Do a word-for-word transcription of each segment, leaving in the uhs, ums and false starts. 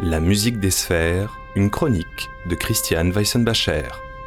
La musique des sphères, une chronique de Christiane Weissenbacher.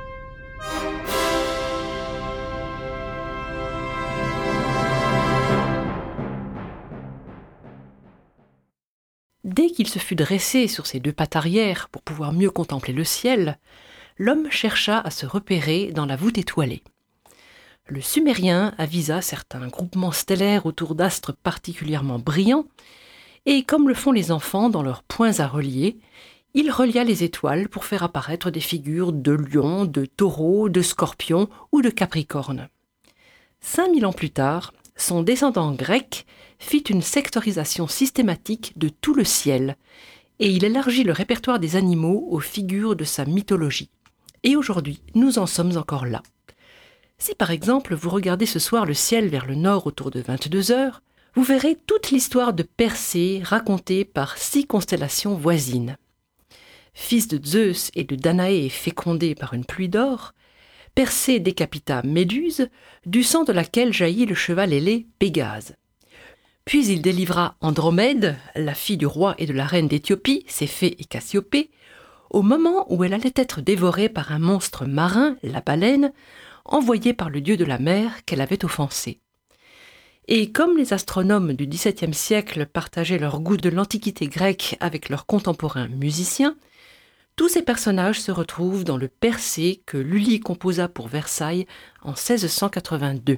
Dès qu'il se fut dressé sur ses deux pattes arrière pour pouvoir mieux contempler le ciel, l'homme chercha à se repérer dans la voûte étoilée. Le Sumérien avisa certains groupements stellaires autour d'astres particulièrement brillants, et comme le font les enfants dans leurs points à relier, il relia les étoiles pour faire apparaître des figures de lions, de taureaux, de scorpions ou de capricornes. Cinq mille ans plus tard, son descendant grec fit une sectorisation systématique de tout le ciel, et il élargit le répertoire des animaux aux figures de sa mythologie. Et aujourd'hui, nous en sommes encore là. Si par exemple vous regardez ce soir le ciel vers le nord autour de vingt-deux heures, vous verrez toute l'histoire de Persée racontée par six constellations voisines. Fils de Zeus et de Danaé fécondé par une pluie d'or, Persée décapita Méduse, du sang de laquelle jaillit le cheval ailé Pégase. Puis il délivra Andromède, la fille du roi et de la reine d'Éthiopie, Céphée et Cassiopée, au moment où elle allait être dévorée par un monstre marin, la baleine, envoyé par le dieu de la mer qu'elle avait offensé. Et comme les astronomes du dix-septième siècle partageaient leur goût de l'Antiquité grecque avec leurs contemporains musiciens, tous ces personnages se retrouvent dans le Persée que Lully composa pour Versailles en seize cent quatre-vingt-deux.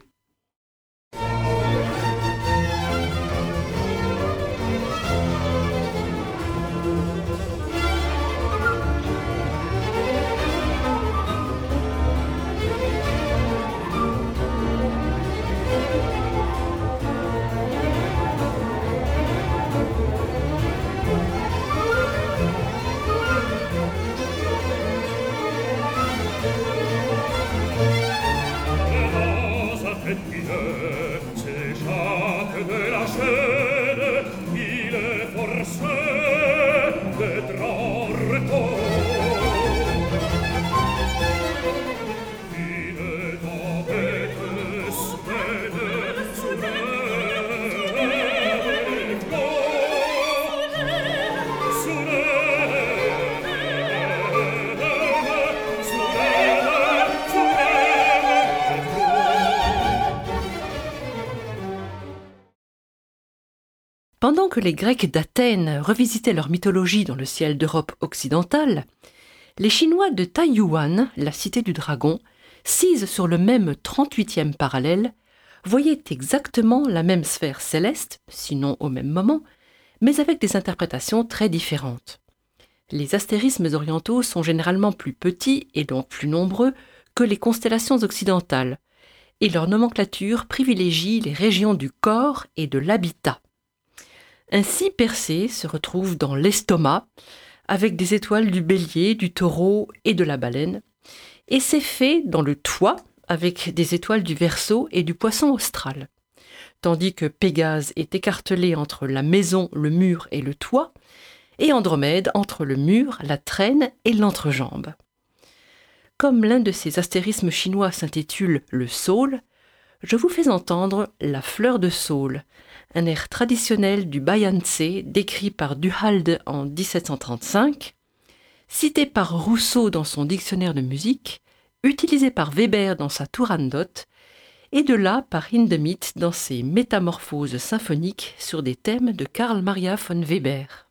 Pendant que les Grecs d'Athènes revisitaient leur mythologie dans le ciel d'Europe occidentale, les Chinois de Taiyuan, la cité du dragon, sise sur le même trente-huitième parallèle, voyaient exactement la même sphère céleste, sinon au même moment, mais avec des interprétations très différentes. Les astérismes orientaux sont généralement plus petits et donc plus nombreux que les constellations occidentales, et leur nomenclature privilégie les régions du corps et de l'habitat. Ainsi, Persée se retrouve dans l'estomac, avec des étoiles du bélier, du taureau et de la baleine, et Céphée dans le toit, avec des étoiles du Verseau et du poisson austral, tandis que Pégase est écartelé entre la maison, le mur et le toit, et Andromède entre le mur, la traîne et l'entrejambe. Comme l'un de ces astérismes chinois s'intitule le saule, je vous fais entendre la fleur de saule, un air traditionnel du Bayanntsé décrit par Du Halde en dix-sept cent trente-cinq, cité par Rousseau dans son dictionnaire de musique, utilisé par Weber dans sa Turandot, et de là par Hindemith dans ses métamorphoses symphoniques sur des thèmes de Carl Maria von Weber.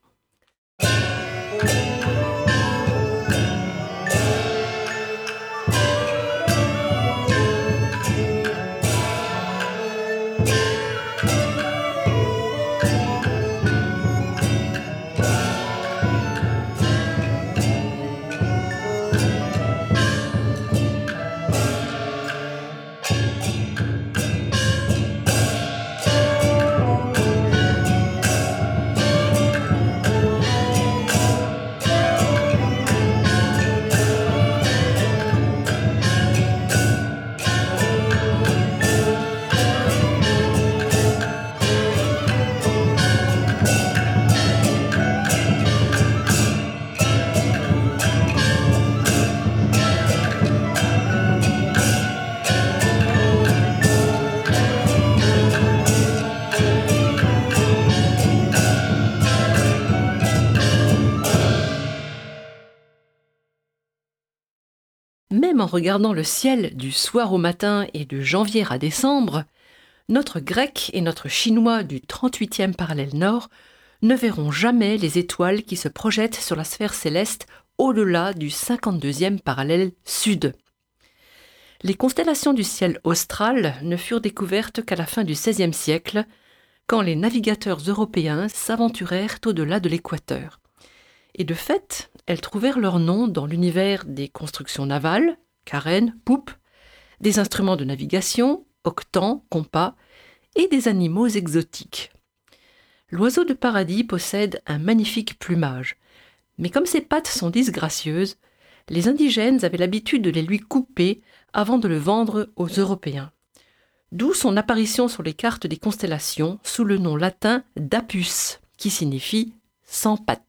même en regardant le ciel du soir au matin et de janvier à décembre, notre grec et notre chinois du trente-huitième parallèle nord ne verront jamais les étoiles qui se projettent sur la sphère céleste au-delà du cinquante-deuxième parallèle sud. Les constellations du ciel austral ne furent découvertes qu'à la fin du seizième siècle, quand les navigateurs européens s'aventurèrent au-delà de l'équateur. Et de fait, elles trouvèrent leur nom dans l'univers des constructions navales, carènes, poupes, des instruments de navigation, octans, compas, et des animaux exotiques. L'oiseau de paradis possède un magnifique plumage, mais comme ses pattes sont disgracieuses, les indigènes avaient l'habitude de les lui couper avant de le vendre aux Européens. D'où son apparition sur les cartes des constellations sous le nom latin d'Apus, qui signifie « sans pattes ».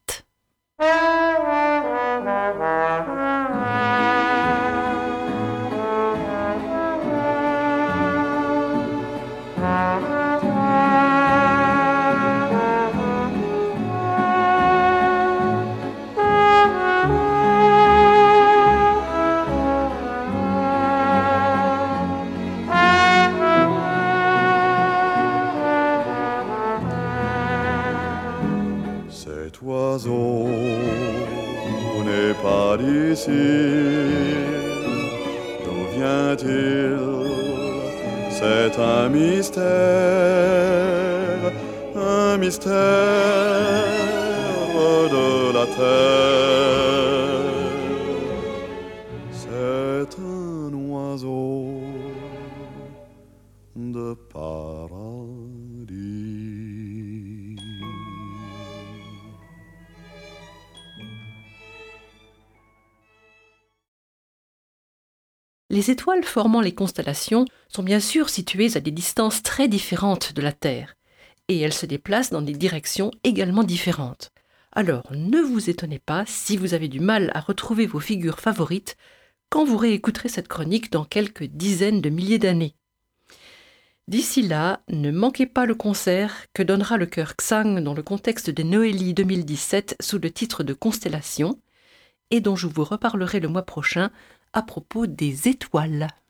Cet oiseau n'est pas d'ici, d'où vient-il? C'est un mystère, un mystère de la terre. C'est un oiseau de paradis. Les étoiles formant les constellations sont bien sûr situées à des distances très différentes de la Terre, et elles se déplacent dans des directions également différentes. Alors ne vous étonnez pas si vous avez du mal à retrouver vos figures favorites quand vous réécouterez cette chronique dans quelques dizaines de milliers d'années. D'ici là, ne manquez pas le concert que donnera le chœur Xang dans le contexte des Noélies deux mille dix-sept sous le titre de Constellation, et dont je vous reparlerai le mois prochain à propos des étoiles.